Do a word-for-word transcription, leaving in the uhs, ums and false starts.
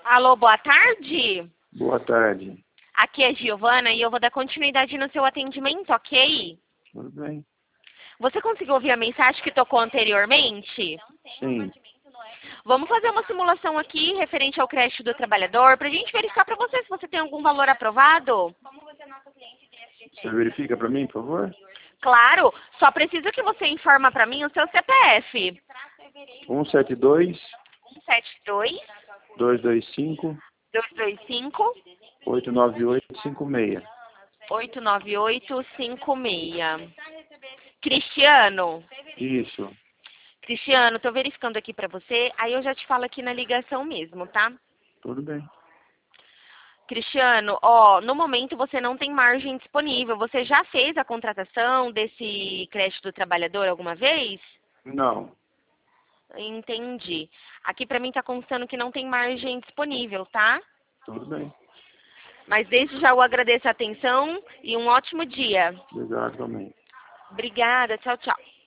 Alô, boa tarde. Boa tarde. Aqui é Giovana e eu vou dar continuidade no seu atendimento, ok? Tudo bem? Você conseguiu ouvir a mensagem que tocou anteriormente? Sim. Vamos fazer uma simulação aqui referente ao crédito do trabalhador para a gente verificar para você se você tem algum valor aprovado. Você verifica para mim, por favor? Claro, só preciso que você informa para mim o seu C P F. um sete dois, um sete dois, dois dois cinco, dois dois cinco, oito nove oito cinco seis. oito nove oito cinco seis. Cristiano. Isso. Cristiano, tô verificando aqui pra você, aí eu já te falo aqui na ligação mesmo, tá? Tudo bem. Cristiano, ó, no momento você não tem margem disponível. Você já fez a contratação desse crédito do trabalhador alguma vez? Não. Entendi. Aqui pra mim tá constando que não tem margem disponível, tá? Tudo bem. Mas desde já eu agradeço a atenção e um ótimo dia. Obrigado também. Obrigada, tchau, tchau.